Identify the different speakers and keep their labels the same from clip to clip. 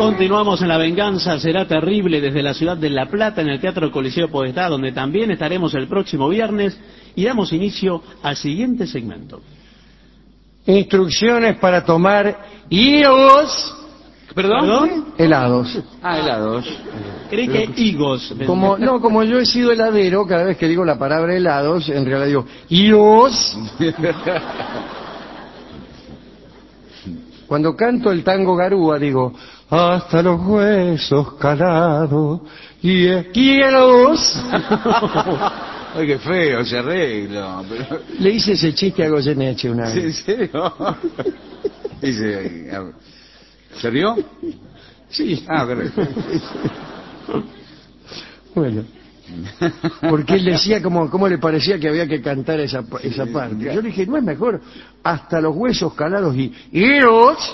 Speaker 1: Continuamos en La Venganza Será Terrible desde la ciudad de La Plata en el Teatro Coliseo Podestá, donde también estaremos el próximo viernes y damos inicio al siguiente segmento.
Speaker 2: Instrucciones para tomar higos.
Speaker 1: ¿Perdón?
Speaker 2: Helados.
Speaker 3: Helados.
Speaker 1: Creí que higos.
Speaker 2: Como yo he sido heladero, cada vez que digo la palabra helados, en realidad digo higos. Cuando canto el tango garúa digo hasta los huesos calados y hielos.
Speaker 3: Ay, qué feo ese arreglo. Pero...
Speaker 2: Le hice ese chiste a Goyeneche una vez.
Speaker 3: ¿En serio? Dice, ¿se rió?
Speaker 2: Sí.
Speaker 3: Ah, correcto.
Speaker 2: Bueno, porque él decía cómo le parecía que había que cantar esa parte. Yo le dije, ¿no es mejor hasta los huesos calados y hielos?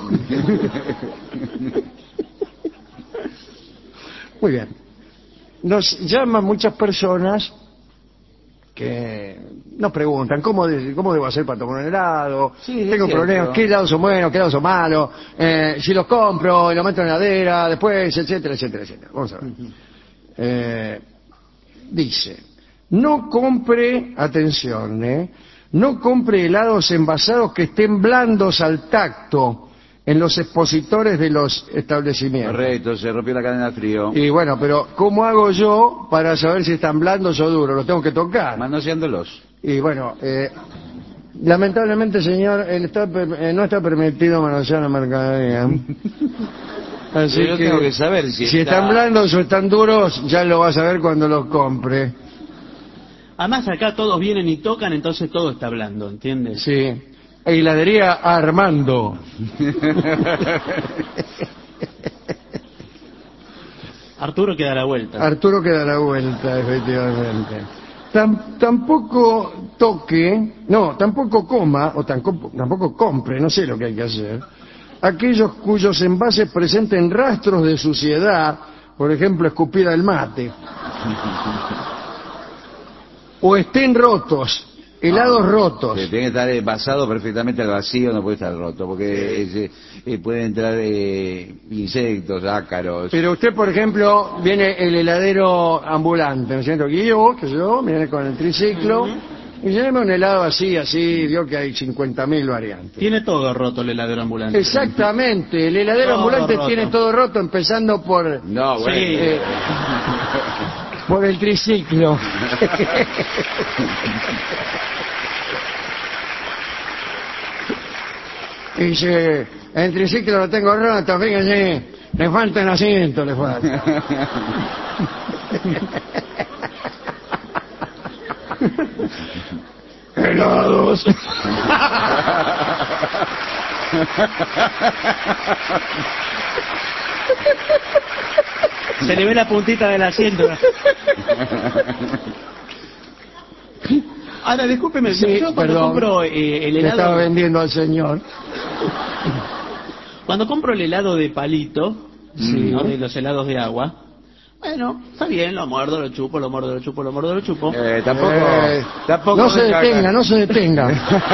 Speaker 2: Muy bien. Nos llaman muchas personas que nos preguntan ¿cómo debo hacer para tomar un helado?
Speaker 3: Sí,
Speaker 2: tengo problemas, ¿qué helados son buenos, qué helados son malos? Si los compro y los meto en la heladera después, etcétera, etcétera, etcétera. Vamos a ver. Dice, no compre, atención, no compre helados envasados que estén blandos al tacto en los expositores de los establecimientos.
Speaker 3: Correcto, se rompió la cadena de frío.
Speaker 2: Y bueno, pero ¿cómo hago yo para saber si están blandos o duros? Los tengo que tocar.
Speaker 3: Manoseándolos.
Speaker 2: Y bueno, lamentablemente, señor, no está permitido manosear la mercadería. Así
Speaker 3: yo tengo que saber si
Speaker 2: están blandos o están duros, ya lo vas a ver cuando los compre.
Speaker 1: Además acá todos vienen y tocan, entonces todo está blando, ¿entiendes?
Speaker 2: Sí. Heladería Armando.
Speaker 1: Arturo queda a la vuelta.
Speaker 2: Arturo queda a la vuelta, efectivamente. Tampoco toque, tampoco coma, o tampoco compre, no sé lo que hay que hacer, aquellos cuyos envases presenten rastros de suciedad, por ejemplo, escupida el mate, o estén rotos, helados rotos.
Speaker 3: Tiene que estar envasado perfectamente al vacío, no puede estar roto, porque pueden entrar insectos, ácaros.
Speaker 2: Pero usted, por ejemplo, viene el heladero ambulante, ¿no es cierto? Que yo, viene con el triciclo, y lléveme un helado así, vio que hay 50.000 variantes.
Speaker 1: Tiene todo roto el heladero ambulante.
Speaker 2: Exactamente, el heladero
Speaker 1: Todo
Speaker 2: ambulante
Speaker 1: roto.
Speaker 2: tiene todo roto, empezando por...
Speaker 3: No, bueno.
Speaker 1: Sí.
Speaker 2: Por el triciclo. Dice, el triciclo lo tengo roto, fíjese, le falta el asiento, le falta. Helados.
Speaker 1: Se le ve la puntita del asiento. Ahora, discúlpeme,
Speaker 2: Sí,
Speaker 1: yo cuando
Speaker 2: perdón,
Speaker 1: compro el
Speaker 2: le estaba
Speaker 1: helado...
Speaker 2: vendiendo al señor.
Speaker 1: Cuando compro el helado de palito,
Speaker 2: Sí.
Speaker 1: ¿no? De los helados de agua, bueno, está bien, lo muerdo, lo chupo, lo muerdo, lo chupo, lo muerdo, lo chupo.
Speaker 3: Tampoco
Speaker 2: No se detenga, no se detenga.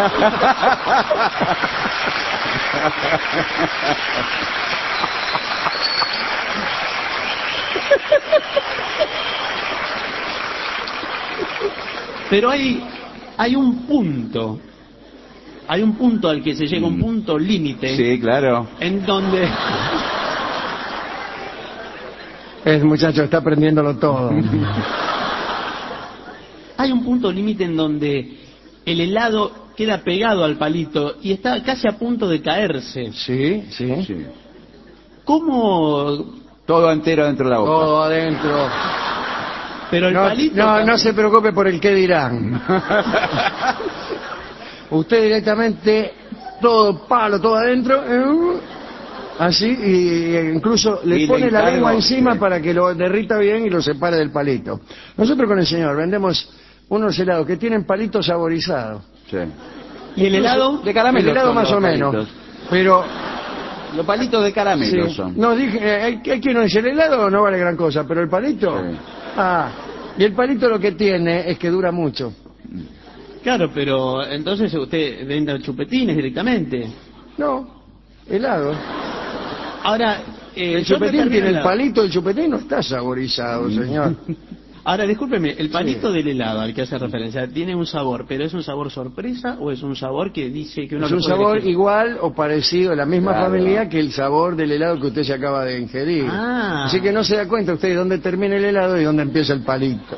Speaker 1: Pero hay un punto al que se llega, un punto límite.
Speaker 3: Sí, claro.
Speaker 1: En donde...
Speaker 2: El muchacho está aprendiéndolo todo.
Speaker 1: Hay un punto límite en donde el helado queda pegado al palito y está casi a punto de caerse.
Speaker 2: Sí.
Speaker 1: ¿Cómo?
Speaker 3: Todo entero dentro de la boca.
Speaker 2: Todo adentro.
Speaker 1: Pero el palito...
Speaker 2: No se preocupe por el qué dirán. Usted directamente, todo palo, todo adentro, así, y incluso le pone la lengua encima para que lo derrita bien y lo separe del palito. Nosotros con el señor vendemos unos helados que tienen palitos saborizados.
Speaker 3: Sí.
Speaker 1: ¿Y el helado?
Speaker 3: De caramelo.
Speaker 2: El helado
Speaker 3: son
Speaker 2: más
Speaker 3: los
Speaker 2: o menos.
Speaker 3: palitos.
Speaker 2: Pero
Speaker 3: Los palitos de caramelo
Speaker 2: sí,
Speaker 3: son.
Speaker 2: no dije, hay quien no dice el helado no vale gran cosa, pero el palito,
Speaker 3: Sí.
Speaker 2: y el palito lo que tiene es que dura mucho.
Speaker 1: Claro, pero entonces usted vende chupetines directamente.
Speaker 2: No, helado.
Speaker 1: Ahora,
Speaker 2: El
Speaker 1: yo
Speaker 2: chupetín
Speaker 1: termino
Speaker 2: tiene el
Speaker 1: helado.
Speaker 2: palito, el chupetín no está saborizado, señor.
Speaker 1: Ahora, discúlpeme, el palito
Speaker 2: Sí.
Speaker 1: del helado al que hace referencia, ¿tiene un sabor, pero es un sabor sorpresa o es un sabor que dice que uno
Speaker 2: Es
Speaker 1: lo
Speaker 2: un
Speaker 1: puede
Speaker 2: sabor
Speaker 1: elegir?
Speaker 2: igual o parecido, la misma
Speaker 3: Claro.
Speaker 2: familia que el sabor del helado que usted se acaba de ingerir.
Speaker 1: Ah.
Speaker 2: Así que no se da cuenta usted de dónde termina el helado y dónde empieza el palito.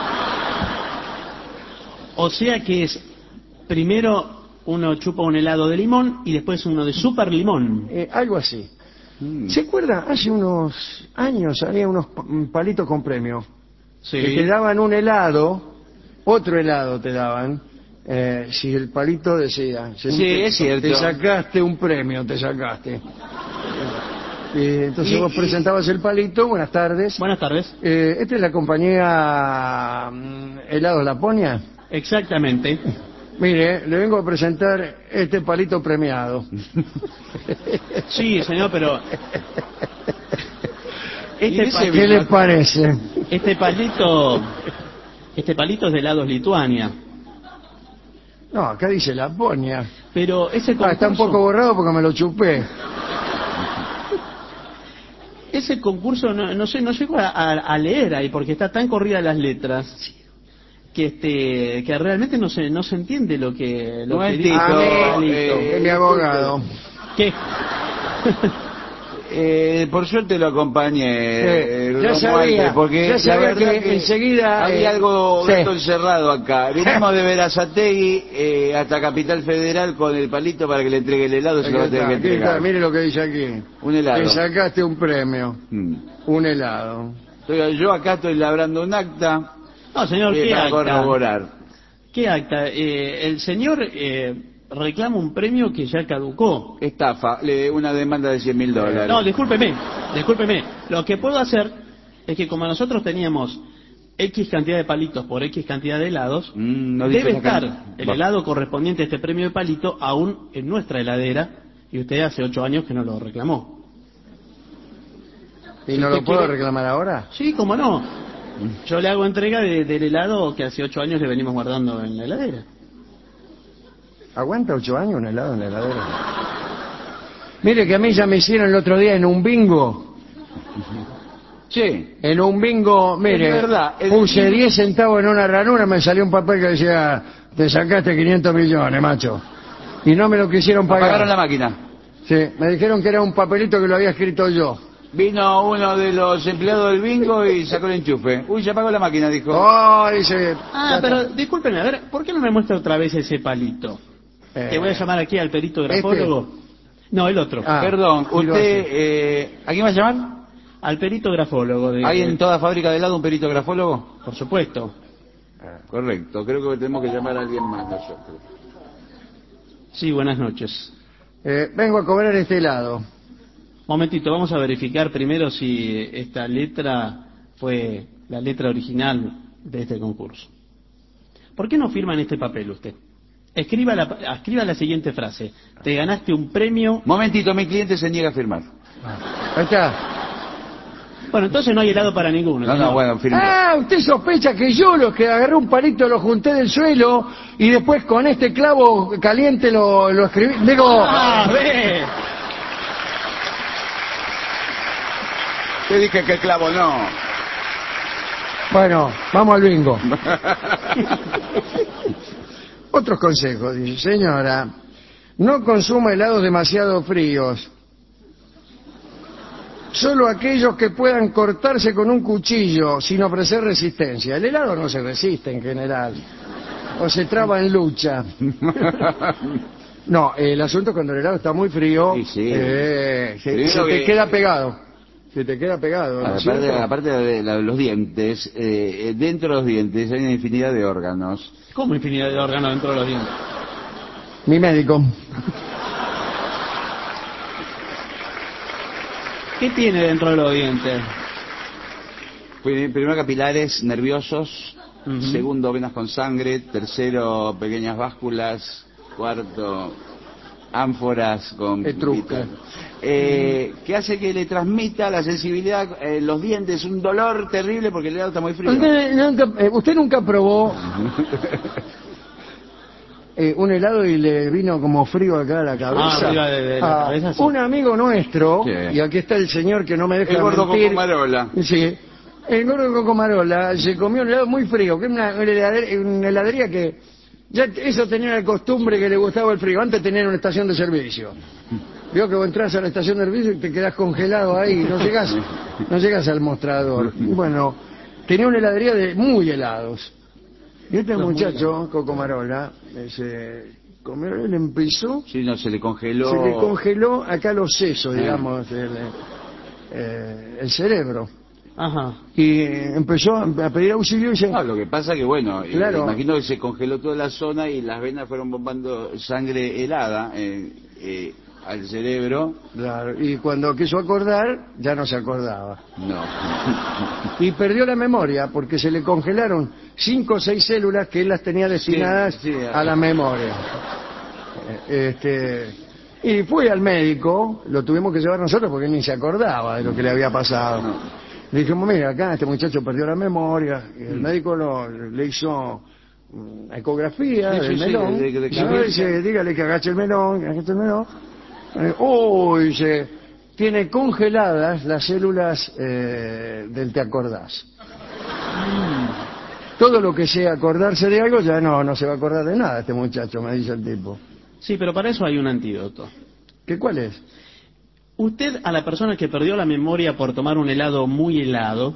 Speaker 1: O sea que es, primero uno chupa un helado de limón y después uno de super limón.
Speaker 2: Algo así.
Speaker 3: Mm.
Speaker 2: ¿Se acuerda? Hace unos años había unos palitos con premio.
Speaker 1: Sí.
Speaker 2: Que te daban un helado, otro helado te daban, si el palito decía.
Speaker 3: Sí, es cierto.
Speaker 2: Te sacaste un premio, te sacaste. Entonces vos presentabas el palito, buenas tardes.
Speaker 1: Buenas tardes.
Speaker 2: Esta es la compañía Helados Laponia.
Speaker 1: Exactamente.
Speaker 2: Mire, le vengo a presentar este palito premiado.
Speaker 1: Sí, señor, pero
Speaker 3: Y ese
Speaker 2: ¿Qué le parece?
Speaker 1: este palito es de helados Lituania.
Speaker 2: No, acá dice Laponia.
Speaker 1: Pero ese concurso,
Speaker 2: Está un poco borrado porque me lo chupé.
Speaker 1: ese concurso no sé, no llego a leer ahí porque está tan corrida las letras que realmente no se entiende lo que
Speaker 3: Momentito,
Speaker 1: dice el palito.
Speaker 2: Es mi abogado.
Speaker 1: ¿Qué?
Speaker 3: Por suerte lo acompañé,
Speaker 2: Ya
Speaker 3: Romualde,
Speaker 2: sabía,
Speaker 3: porque
Speaker 2: ya sabía
Speaker 3: la verdad
Speaker 2: que enseguida,
Speaker 3: había algo
Speaker 2: sí.
Speaker 3: gato encerrado acá. Vinimos de Berazategui hasta Capital Federal con el palito para que le entregue el helado, se lo va a tener que
Speaker 2: Aquí está,
Speaker 3: entregar.
Speaker 2: mire lo que dice aquí.
Speaker 3: Un helado.
Speaker 2: Te sacaste un premio,
Speaker 3: Mm.
Speaker 2: un helado.
Speaker 3: Yo acá estoy labrando un acta
Speaker 1: No, señor, ¿qué
Speaker 3: para
Speaker 1: acta?
Speaker 3: corroborar.
Speaker 1: ¿Qué acta? El señor reclama un premio que ya caducó.
Speaker 3: Estafa, una demanda de $100.000.
Speaker 1: No, discúlpeme. Lo que puedo hacer es que como nosotros teníamos X cantidad de palitos por X cantidad de helados,
Speaker 3: No dice
Speaker 1: debe
Speaker 3: esa
Speaker 1: estar
Speaker 3: can-
Speaker 1: el
Speaker 3: Va.
Speaker 1: helado correspondiente a este premio de palito aún en nuestra heladera y usted hace 8 años que no lo reclamó.
Speaker 2: ¿Y
Speaker 1: Si
Speaker 2: no
Speaker 1: usted
Speaker 2: lo puedo
Speaker 1: quiere-
Speaker 2: reclamar ahora?
Speaker 1: Sí, cómo no. Yo le hago entrega del helado que hace 8 años le venimos guardando en la heladera.
Speaker 2: ¿Aguanta 8 años un helado en la heladera? Mire que a mí ya me hicieron el otro día en un bingo.
Speaker 3: Sí.
Speaker 2: En un bingo, mire,
Speaker 3: Es verdad, el
Speaker 2: puse
Speaker 3: bingo-
Speaker 2: 10 centavos en una ranura, me salió un papel que decía, te sacaste 500 millones, macho. Y no me lo quisieron pagar.
Speaker 3: Apagaron la máquina.
Speaker 2: Sí, me dijeron que era un papelito que lo había escrito yo.
Speaker 3: Vino uno de los empleados del bingo y sacó el enchufe. Uy, se apagó la máquina, dijo.
Speaker 2: Oh, dice...
Speaker 1: Ah,
Speaker 2: ya
Speaker 1: pero
Speaker 2: está.
Speaker 1: discúlpenme, a ver, ¿por qué no me muestra otra vez ese palito? Te voy a llamar aquí al perito grafólogo. No, el otro.
Speaker 2: Ah,
Speaker 3: Perdón,
Speaker 2: y lo
Speaker 3: usted... ¿A quién va a llamar?
Speaker 1: Al perito grafólogo.
Speaker 3: ¿Hay en toda fábrica de helado un perito grafólogo?
Speaker 1: Por supuesto.
Speaker 3: Correcto, creo que tenemos que llamar a alguien más nosotros.
Speaker 1: Sí, buenas noches.
Speaker 2: Vengo a cobrar este helado.
Speaker 1: Momentito, vamos a verificar primero si esta letra fue la letra original de este concurso. ¿Por qué no firma en este papel usted? Escriba la siguiente frase. Te ganaste un premio...
Speaker 3: Momentito, mi cliente se niega a firmar.
Speaker 2: Ahí está.
Speaker 1: Bueno, entonces no hay helado para ninguno.
Speaker 3: No,
Speaker 1: señor.
Speaker 3: no, bueno, firmó.
Speaker 2: Ah, usted sospecha que yo lo que agarré un palito, lo junté del suelo y después con este clavo caliente lo escribí. Digo,
Speaker 1: ¡Ah, ve!
Speaker 3: Te dije que el clavo no.
Speaker 2: bueno, vamos al bingo. Otros consejos, dice, señora, no consuma helados demasiado fríos. Solo aquellos que puedan cortarse con un cuchillo sin ofrecer resistencia. El helado no se resiste en general. O se traba en lucha. No, el asunto es cuando el helado está muy frío,
Speaker 3: Sí, sí.
Speaker 2: se
Speaker 3: Primero
Speaker 2: te
Speaker 3: que-
Speaker 2: queda pegado. Se te queda pegado, ¿no es cierto?
Speaker 3: Aparte de los dientes, dentro de los dientes hay una infinidad de órganos.
Speaker 1: ¿Cómo infinidad de órganos dentro de los dientes?
Speaker 2: Mi médico.
Speaker 1: ¿Qué tiene dentro de los dientes?
Speaker 3: Primero capilares nerviosos,
Speaker 1: Ujú.
Speaker 3: segundo venas con sangre, tercero pequeñas básculas, cuarto ánforas con
Speaker 2: Etrusca.
Speaker 3: que hace que le transmita la sensibilidad en los dientes, un dolor terrible porque el helado está muy frío.
Speaker 2: Usted nunca probó un helado y le vino como frío acá a la cabeza.
Speaker 1: arriba de la cabeza, sí.
Speaker 2: Un amigo nuestro,
Speaker 3: Sí.
Speaker 2: y aquí está el señor que no me deja
Speaker 3: El gordo
Speaker 2: mentir.
Speaker 3: Cocomarola.
Speaker 2: Sí. El gordo Cocomarola se comió un helado muy frío, que es una heladería que ya eso tenía la costumbre que le gustaba el frío. Antes tenía una estación de servicio. Vio que vos entras a la estación de servicio y te quedás congelado ahí, no llegás al mostrador. Bueno, tenía una heladería de muy helados. Y este muchacho, Cocomarola, se comió, él empezó,
Speaker 3: Sí, no, se le congeló.
Speaker 2: se le congeló acá los sesos, digamos, el cerebro.
Speaker 1: Ajá.
Speaker 2: Y empezó a pedir auxilio y se...
Speaker 3: No, lo que pasa que, bueno,
Speaker 2: Claro.
Speaker 3: imagino que se congeló toda la zona y las venas fueron bombando sangre helada al cerebro.
Speaker 2: Claro, y cuando quiso acordar, ya no se acordaba.
Speaker 3: No.
Speaker 2: Y perdió la memoria porque se le congelaron 5 o 6 células que él las tenía destinadas
Speaker 3: Sí,
Speaker 2: a la memoria. Y fue al médico, lo tuvimos que llevar nosotros porque él ni se acordaba de lo que le había pasado. Le dijimos, mira, acá este muchacho perdió la memoria. Y el médico le hizo ecografía
Speaker 3: Sí,
Speaker 2: del
Speaker 3: sí,
Speaker 2: melón.
Speaker 3: de
Speaker 2: Y
Speaker 3: cabeza.
Speaker 2: dice, dígale que agache el melón, que agache el melón. Dice, tiene congeladas las células del te acordás. Todo lo que sea acordarse de algo, ya no se va a acordar de nada este muchacho, me dice el tipo.
Speaker 1: Sí, pero para eso hay un antídoto.
Speaker 2: ¿Qué cuál es?
Speaker 1: Usted a la persona que perdió la memoria por tomar un helado muy helado,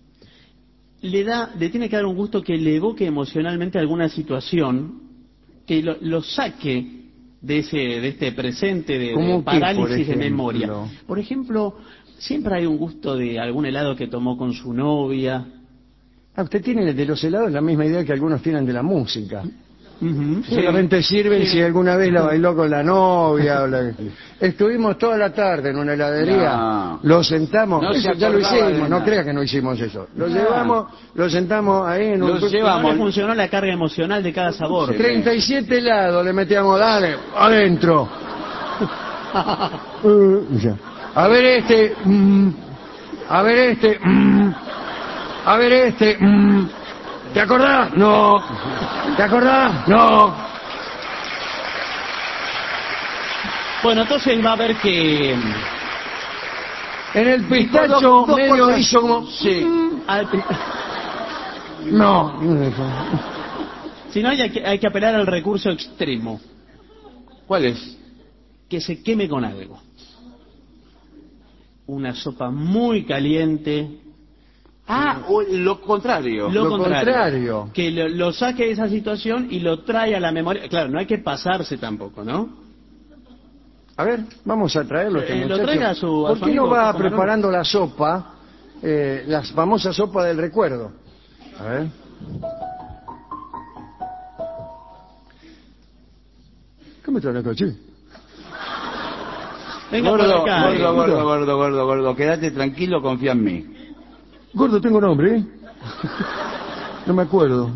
Speaker 1: le tiene que dar un gusto que le evoque emocionalmente alguna situación, que lo saque de este presente de
Speaker 2: ¿Cómo qué,
Speaker 1: parálisis
Speaker 2: por
Speaker 1: de memoria.
Speaker 2: ejemplo?
Speaker 1: Por ejemplo, siempre hay un gusto de algún helado que tomó con su novia.
Speaker 2: Usted tiene de los helados la misma idea que algunos tienen de la música.
Speaker 1: Ujú.
Speaker 2: Solamente sirven si alguna vez la bailó con la novia. Estuvimos toda la tarde en una heladería,
Speaker 3: No.
Speaker 2: lo sentamos,
Speaker 3: No
Speaker 2: eso
Speaker 3: se
Speaker 2: ya lo
Speaker 3: acordaba de
Speaker 2: hicimos, no
Speaker 3: nada.
Speaker 2: crea que no hicimos eso. Lo
Speaker 3: No.
Speaker 2: llevamos, lo sentamos ahí en un...
Speaker 3: Lo
Speaker 1: No
Speaker 3: llevamos.
Speaker 1: le funcionó la carga emocional de cada sabor.
Speaker 3: Sí.
Speaker 2: 37 helados le metíamos, dale, adentro. Ya. A ver este, a ver este, a ver este, ¿te acordás? No. ¿Te acordás? No.
Speaker 1: Bueno, entonces va a ver que
Speaker 2: En el pistacho
Speaker 3: Dos
Speaker 2: medio
Speaker 3: cosas.
Speaker 2: hizo como...
Speaker 3: Sí.
Speaker 2: No.
Speaker 1: Si no, hay que apelar al recurso extremo,
Speaker 3: ¿Cuál es?
Speaker 1: que se queme con algo. Una sopa muy caliente.
Speaker 3: O lo contrario.
Speaker 2: Lo contrario.
Speaker 1: Que lo saque de esa situación y lo trae a la memoria. Claro, no hay que pasarse tampoco, ¿no?
Speaker 2: A ver, vamos a traerlo. Este
Speaker 1: Lo
Speaker 2: muchacho.
Speaker 1: traiga a su
Speaker 2: ¿Por qué no
Speaker 1: amigo
Speaker 2: va
Speaker 1: Cocomarola?
Speaker 2: preparando la sopa, la famosa sopa del recuerdo? A ver. ¿Qué me trae acá, che?
Speaker 1: Venga por acá.
Speaker 3: Gordo. Quédate tranquilo, confía en mí.
Speaker 2: Gordo, tengo nombre, ¿eh? No me acuerdo.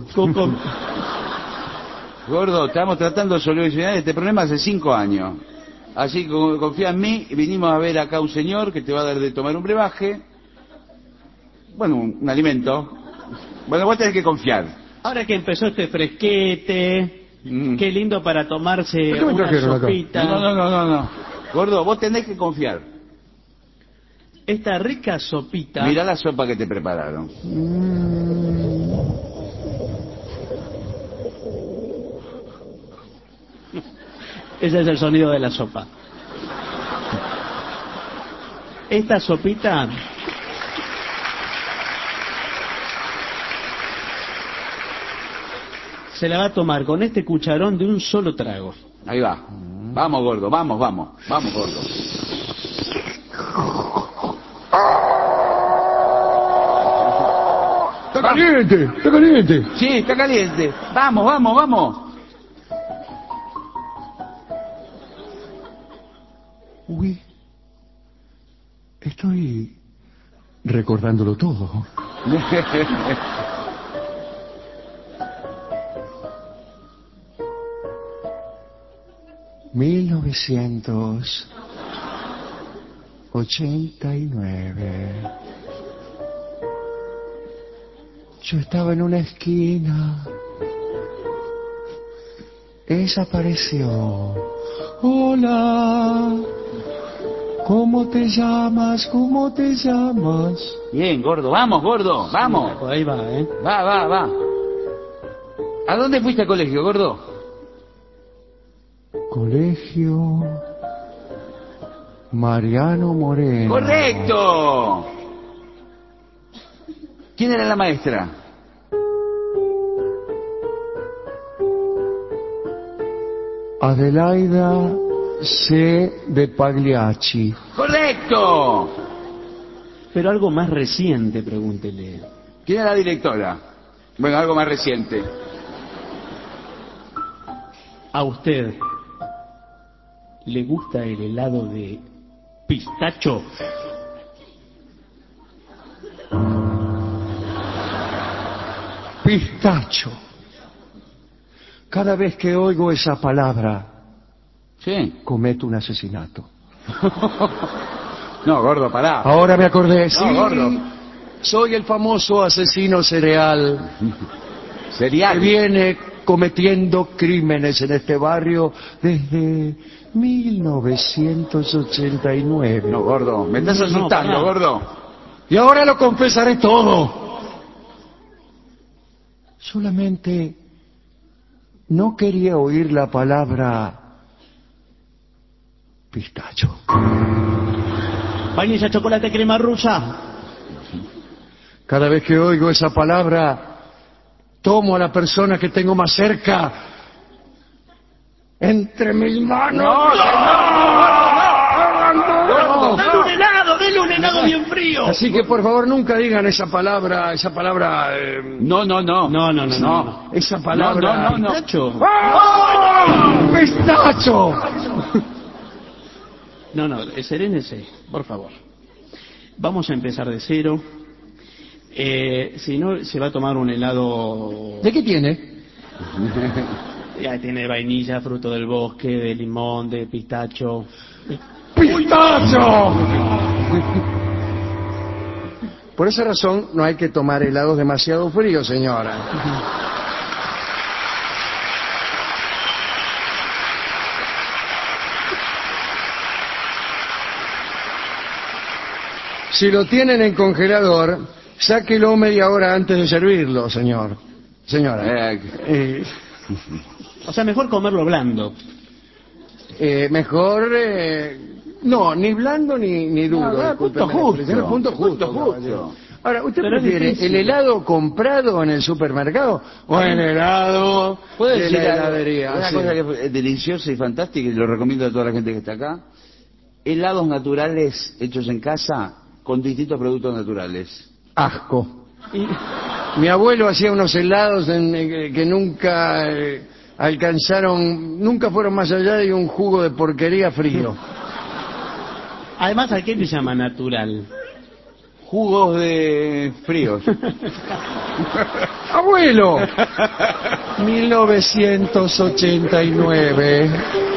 Speaker 3: Gordo, estamos tratando de solucionar este problema hace 5 años. Así que confía en mí, vinimos a ver acá a un señor que te va a dar de tomar un brebaje. Bueno, un alimento. Bueno, vos tenés que confiar.
Speaker 1: Ahora que empezó este fresquete, qué lindo para tomarse
Speaker 2: ¿Por qué me
Speaker 1: una
Speaker 2: trajeron acá?
Speaker 1: sopita.
Speaker 3: No. Gordo, vos tenés que confiar.
Speaker 1: Esta rica sopita.
Speaker 3: Mirá la sopa que te prepararon.
Speaker 1: Ese es el sonido de la sopa. Esta sopita se la va a tomar con este cucharón de un solo trago.
Speaker 3: Ahí va. Vamos, gordo, vamos, gordo.
Speaker 2: ¡Está caliente! ¡Está caliente!
Speaker 3: Sí, está caliente. Vamos.
Speaker 2: Uy, estoy recordándolo todo. ...1989... Yo estaba en una esquina... desapareció. Hola, ¿cómo te llamas? ¿Cómo te llamas?
Speaker 3: Bien, gordo, vamos, gordo, vamos.
Speaker 1: Por ahí va, ¿eh?
Speaker 3: Va. ¿A dónde fuiste al colegio, gordo?
Speaker 2: Colegio Mariano Moreno.
Speaker 3: ¡Correcto! ¿Quién era la maestra?
Speaker 2: Adelaida C. de Pagliacci.
Speaker 3: ¡Correcto!
Speaker 1: Pero algo más reciente, pregúntele.
Speaker 3: ¿Quién era la directora? Bueno, algo más reciente.
Speaker 1: ¿A usted le gusta el helado de pistacho?
Speaker 2: Pistacho. Cada vez que oigo esa palabra,
Speaker 3: Sí.
Speaker 2: cometo un asesinato.
Speaker 3: No, gordo, pará.
Speaker 2: Ahora me acordé, sí,
Speaker 3: gordo.
Speaker 2: soy el famoso asesino cereal que
Speaker 3: Serial.
Speaker 2: viene cometiendo crímenes en este barrio desde 1989.
Speaker 3: No, gordo, me estás
Speaker 1: No,
Speaker 3: asustando,
Speaker 1: pará.
Speaker 3: gordo.
Speaker 2: Y ahora lo confesaré todo. Solamente no quería oír la palabra pistacho.
Speaker 1: Vainilla, chocolate, crema rusa.
Speaker 2: Cada vez que oigo esa palabra, tomo a la persona que tengo más cerca entre mis manos.
Speaker 1: Dale un helado bien frío.
Speaker 2: Así que por favor nunca digan esa palabra,
Speaker 3: No.
Speaker 1: No.
Speaker 2: esa palabra.
Speaker 3: No.
Speaker 1: ¿Pistacho?
Speaker 2: ¡Ah! ¡Pistacho!
Speaker 1: No, serénese, por favor. Vamos a empezar de cero. Si no, se va a tomar un helado...
Speaker 2: ¿De qué tiene?
Speaker 1: Ya tiene vainilla, fruto del bosque, de limón, de pistacho.
Speaker 2: ¡Pistacho! Por esa razón no hay que tomar helados demasiado fríos, señora. Si lo tienen en congelador, sáquelo media hora antes de servirlo, señor. Señora.
Speaker 1: O sea, mejor comerlo blando.
Speaker 2: Mejor... no, ni blando ni duro.
Speaker 3: No,
Speaker 2: discúlpeme
Speaker 3: punto
Speaker 2: la
Speaker 3: justo.
Speaker 2: expresión, punto justo.
Speaker 3: Punto justo.
Speaker 2: caballero. Ahora, ¿usted
Speaker 1: Pero es
Speaker 2: prefiere
Speaker 1: difícil.
Speaker 2: el helado comprado en el supermercado o el helado
Speaker 3: ¿Puedo
Speaker 2: de
Speaker 3: decir
Speaker 2: la
Speaker 3: algo?
Speaker 2: heladería?
Speaker 3: Una
Speaker 2: Sí.
Speaker 3: cosa que es deliciosa y fantástica y lo recomiendo a toda la gente que está acá. Helados naturales hechos en casa con distintos productos naturales.
Speaker 2: Asco. Mi abuelo hacía unos helados que nunca nunca fueron más allá de un jugo de porquería frío.
Speaker 1: Además, ¿a qué le llama natural?
Speaker 3: Jugos de fríos.
Speaker 2: ¡Abuelo! 1989.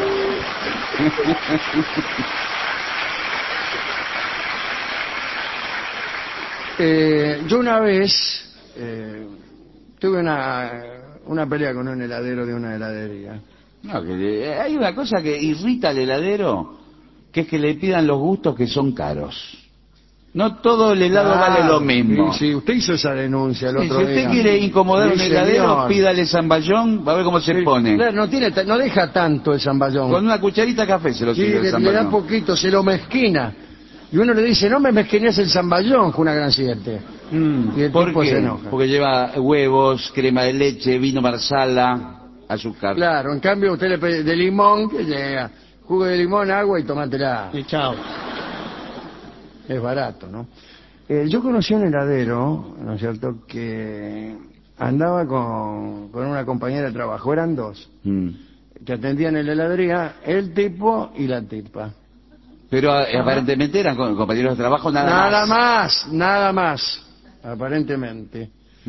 Speaker 2: Yo una vez tuve una pelea con un heladero de una heladería.
Speaker 3: No, hay una cosa que irrita al heladero, que es que le pidan los gustos que son caros. No todo el helado vale lo mismo.
Speaker 2: Sí, usted hizo esa denuncia el
Speaker 3: Sí,
Speaker 2: otro
Speaker 3: si usted
Speaker 2: día.
Speaker 3: quiere incomodar a un
Speaker 2: Sí,
Speaker 3: heladero,
Speaker 2: señor.
Speaker 3: pídale zamballón, va a ver cómo se
Speaker 2: Sí,
Speaker 3: pone.
Speaker 2: claro, no deja tanto el zamballón.
Speaker 3: Con una cucharita de café se lo
Speaker 2: Sí,
Speaker 3: sirve el
Speaker 2: le da
Speaker 3: zamballón.
Speaker 2: poquito, se lo mezquina. Y uno le dice, no me mezquinees el zamballón, fue una gran siete. Y el
Speaker 3: ¿Por
Speaker 2: tipo se
Speaker 3: qué?
Speaker 2: enoja.
Speaker 3: Porque lleva huevos, crema de leche, vino marsala, azúcar.
Speaker 2: Claro, en cambio usted le pide de limón, que llega jugo de limón, agua y tomátela.
Speaker 1: Y chao.
Speaker 2: Es barato, ¿no? Yo conocí un heladero, ¿no es cierto?, que andaba con una compañera de trabajo, eran dos,
Speaker 3: Mm.
Speaker 2: que atendían en la heladería, el tipo y la tipa.
Speaker 3: Pero aparentemente eran compañeros de trabajo nada más.
Speaker 2: Nada más, aparentemente.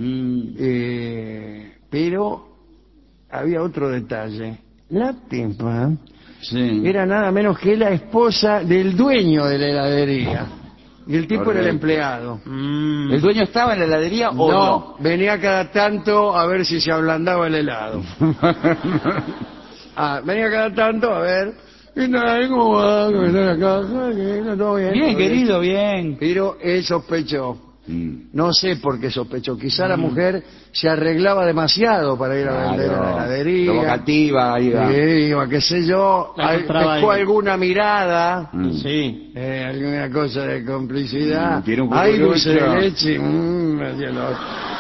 Speaker 3: Mm.
Speaker 2: Pero había otro detalle. La tipa
Speaker 3: Sí.
Speaker 2: era nada menos que la esposa del dueño de la heladería. Y el tipo era el
Speaker 3: Correcto.
Speaker 2: empleado.
Speaker 3: ¿El dueño estaba en la heladería o no?
Speaker 2: Venía cada tanto a ver si se ablandaba el helado. venía cada tanto a ver. ¿Qué tal? ¿Cómo va? ¿Cómo está la casa? ¿Qué? ¿Todo bien?
Speaker 3: Bien,
Speaker 2: ¿Todo
Speaker 3: querido, bien.
Speaker 2: Pero él sospechó.
Speaker 3: Mm.
Speaker 2: No sé por qué sospechó. Quizá la mujer se arreglaba demasiado para ir a vender a la heladería.
Speaker 3: Provocativa, iba.
Speaker 2: Sí, iba, qué sé yo.
Speaker 1: La encontraba
Speaker 2: Pescó
Speaker 1: ahí.
Speaker 2: alguna mirada.
Speaker 1: Sí.
Speaker 2: Alguna cosa de complicidad.
Speaker 3: Tiene un
Speaker 2: Hay dulce de
Speaker 3: cucurucho.
Speaker 2: leche. Hacía lo-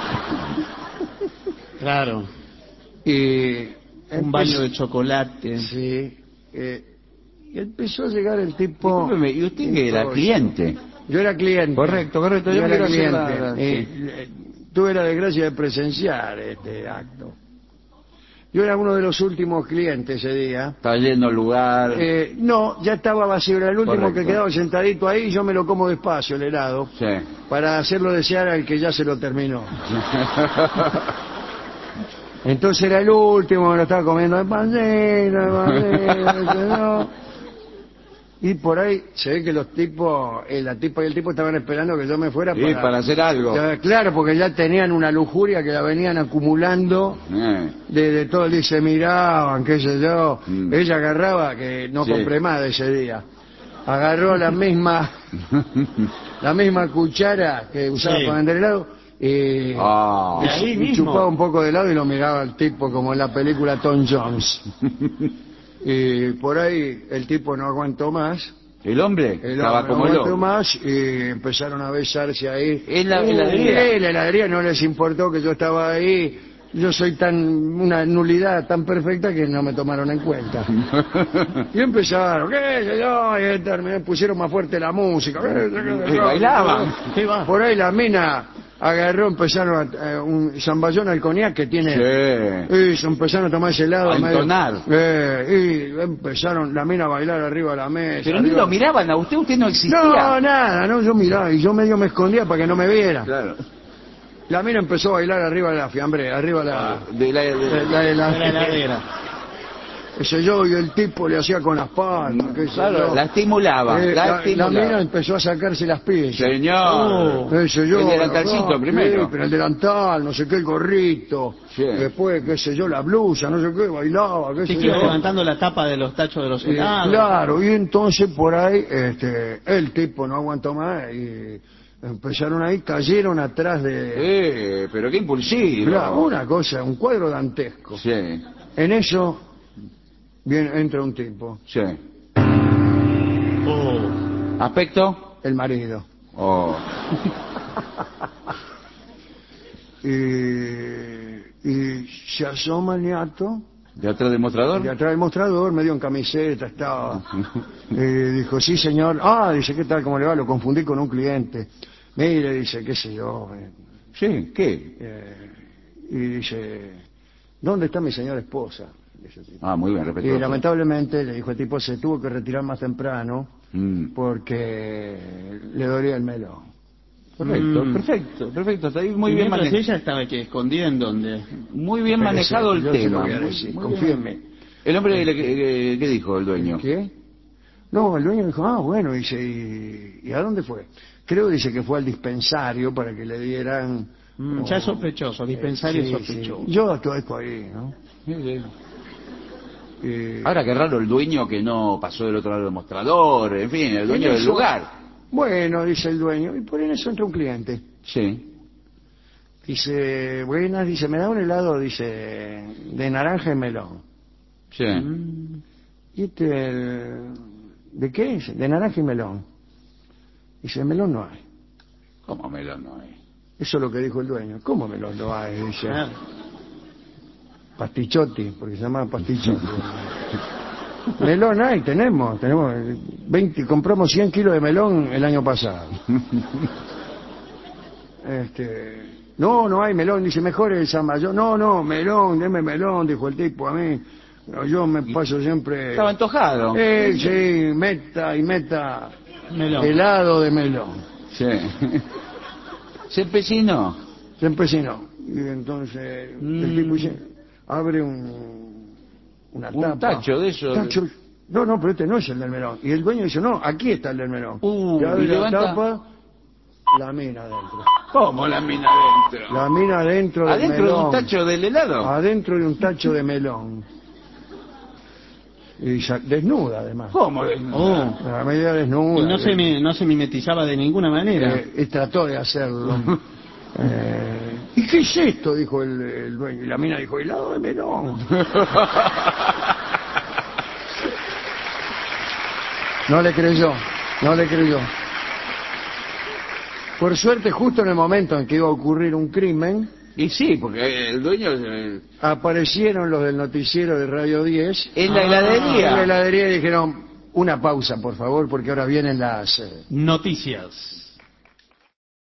Speaker 1: Claro.
Speaker 2: Y
Speaker 1: Un baño de chocolate.
Speaker 2: Sí. Y empezó a llegar el tipo.
Speaker 3: Discúlpeme, ¿y usted que era
Speaker 2: Todo
Speaker 3: cliente?
Speaker 2: eso. Yo era cliente.
Speaker 3: Correcto, correcto.
Speaker 2: Yo
Speaker 3: Yo
Speaker 2: era
Speaker 3: quiero hacer
Speaker 2: cliente.
Speaker 3: la-
Speaker 2: Tuve la desgracia de presenciar este acto. Yo era uno de los últimos clientes ese día.
Speaker 3: Está yendo al lugar.
Speaker 2: No, ya estaba vacío. Era el último
Speaker 3: Correcto.
Speaker 2: que quedaba sentadito ahí y yo me lo como despacio, el helado,
Speaker 3: Sí.
Speaker 2: para hacerlo desear al que ya se lo terminó. Entonces era el último, me lo estaba comiendo de pancito, y por ahí se ve que los tipos, la tipa y el tipo estaban esperando que yo me fuera
Speaker 3: Sí, para hacer algo.
Speaker 2: Claro, porque ya tenían una lujuria que la venían acumulando de todo el día, se miraban, qué sé yo.
Speaker 3: Mm.
Speaker 2: Ella agarraba, que no
Speaker 3: Sí.
Speaker 2: compré más de ese día, agarró la misma cuchara que usaba
Speaker 1: Sí.
Speaker 2: para vender helado y,
Speaker 3: Ah.
Speaker 1: De ahí
Speaker 2: y
Speaker 1: mismo.
Speaker 2: chupaba un poco de helado y lo miraba al tipo como en la película Tom Jones. Y por ahí el tipo no aguantó más.
Speaker 3: El hombre
Speaker 2: El
Speaker 3: estaba
Speaker 2: hombre no
Speaker 3: como
Speaker 2: aguantó
Speaker 3: loco.
Speaker 2: más y empezaron a besarse ahí.
Speaker 3: ¿En la heladería?
Speaker 2: En la heladería no les importó que yo estaba ahí. Yo soy una nulidad tan perfecta que no me tomaron en cuenta. Y empezaron, qué sé yo, y me pusieron más fuerte la música.
Speaker 3: Y bailaban.
Speaker 1: ¿Qué va?
Speaker 2: Por ahí la mina agarró, empezaron un zamballón al cognac que tiene.
Speaker 3: Sí.
Speaker 2: Y se empezaron a tomar ese helado.
Speaker 3: A entonar.
Speaker 2: Y empezaron la mina a bailar arriba de la mesa.
Speaker 3: Pero ni
Speaker 2: arriba.
Speaker 3: lo miraban a usted no existía.
Speaker 2: No, nada, no, yo miraba y yo medio me escondía para que no me viera.
Speaker 3: Claro.
Speaker 2: La mina empezó a bailar arriba de la fiambre, arriba de la...
Speaker 3: De la,
Speaker 2: de
Speaker 1: La heladera.
Speaker 2: qué sé yo, y el tipo le hacía con las palmas, qué sé
Speaker 3: Claro,
Speaker 2: yo.
Speaker 3: la estimulaba.
Speaker 2: La
Speaker 3: estimulaba.
Speaker 2: mina empezó a sacarse las piezas.
Speaker 3: Señor.
Speaker 2: Qué sé yo,
Speaker 3: El delantalcito
Speaker 2: no,
Speaker 3: primero.
Speaker 2: sí, pero el delantal, no sé qué, el gorrito.
Speaker 3: Sí.
Speaker 2: Después, qué sé yo, la blusa, no sé qué, bailaba, qué
Speaker 1: Sí,
Speaker 2: sé
Speaker 1: que iba
Speaker 2: yo.
Speaker 1: levantando la tapa de los tachos de los helados.
Speaker 2: Claro, y entonces por ahí el tipo no aguantó más y empezaron ahí, cayeron atrás de...
Speaker 3: Pero qué impulsivo.
Speaker 2: Claro, una cosa, un cuadro dantesco.
Speaker 3: Sí,
Speaker 2: En eso entra un tipo,
Speaker 3: sí.
Speaker 1: Oh.
Speaker 3: ¿Aspecto?
Speaker 2: el marido.
Speaker 3: Oh.
Speaker 2: Y se asoma el ñato
Speaker 3: ¿De atrás del mostrador?
Speaker 2: de atrás del mostrador, medio en camiseta estaba. Dijo, sí señor. Dice, ¿qué tal? ¿Cómo le va? Lo confundí con un cliente. Mire, dice, qué sé yo.
Speaker 3: Sí, ¿qué?
Speaker 2: Y dice, ¿dónde está mi señora esposa? Dice el tipo.
Speaker 3: Muy bien,
Speaker 2: Y
Speaker 3: respetuoso.
Speaker 2: lamentablemente, le dijo el tipo, se tuvo que retirar más temprano
Speaker 3: Mm.
Speaker 2: porque le dolía el melón.
Speaker 3: Correcto, perfecto. Está ahí muy bien
Speaker 1: Mientras
Speaker 3: manejado.
Speaker 1: ella estaba que escondida en donde.
Speaker 3: Muy bien manejado el
Speaker 2: Yo se lo
Speaker 3: tema.
Speaker 2: voy a decir,
Speaker 3: Muy
Speaker 2: confíenme.
Speaker 3: bien. El hombre, ¿qué dijo el dueño?
Speaker 2: ¿Qué? No, el dueño dijo, bueno, dice, ¿y a dónde fue? Creo, dice, que fue al dispensario para que le dieran...
Speaker 1: Ya es sospechoso, dispensario
Speaker 2: sí,
Speaker 1: sospechoso.
Speaker 2: sí. Yo actúo ahí, ¿no?
Speaker 3: Ahora qué raro el dueño que no pasó del otro lado del mostrador, en fin, el dueño
Speaker 2: En
Speaker 3: del
Speaker 2: eso-
Speaker 3: lugar.
Speaker 2: Bueno, dice el dueño, y por eso entra un cliente.
Speaker 3: Sí.
Speaker 2: Dice, buenas, dice, me da un helado, dice, de naranja y melón.
Speaker 3: Sí.
Speaker 2: ¿Y de qué es? De naranja y melón. Dice, melón no hay.
Speaker 3: ¿Cómo melón no hay?
Speaker 2: Eso es lo que dijo el dueño. ¿Cómo melón no hay? Dice,
Speaker 1: Claro.
Speaker 2: pastichotti, porque se llama pastichotti. Melón hay, tenemos compramos 100 kilos de melón el año pasado. No hay melón, dice, mejor el zamballón. No, melón, deme melón, dijo el tipo a mí. No, yo me paso siempre...
Speaker 3: Estaba antojado.
Speaker 2: Sí, meta
Speaker 1: Melón.
Speaker 2: helado de melón.
Speaker 3: Sí. Se empecinó.
Speaker 2: Se empecinó. Y entonces el tipo dice, abre una
Speaker 3: Un
Speaker 2: tapa.
Speaker 3: tacho de eso.
Speaker 2: Tacho. No, pero este no es el del melón. Y el dueño dice, no, aquí está el del melón.
Speaker 3: Y
Speaker 2: abre la
Speaker 3: levanta-
Speaker 2: tapa, la mina adentro.
Speaker 3: ¿Cómo la mina adentro?
Speaker 2: La mina adentro del
Speaker 3: ¿Adentro de
Speaker 2: melón.
Speaker 3: un tacho del helado?
Speaker 2: Adentro de un tacho de melón. Y desnuda, además.
Speaker 3: ¿Cómo?
Speaker 1: Oh.
Speaker 2: A media desnuda.
Speaker 1: Y no se mimetizaba de ninguna manera.
Speaker 2: Y trató de hacerlo. ¿Y qué es esto? Dijo el dueño. Y la mina dijo, helado de melón. No le creyó. Por suerte, justo en el momento en que iba a ocurrir un crimen,
Speaker 3: Y sí, porque el dueño...
Speaker 2: aparecieron los del noticiero de Radio 10
Speaker 3: En la
Speaker 2: en la
Speaker 3: heladería.
Speaker 2: heladería y dijeron, una pausa, por favor, porque ahora vienen las...
Speaker 1: Noticias.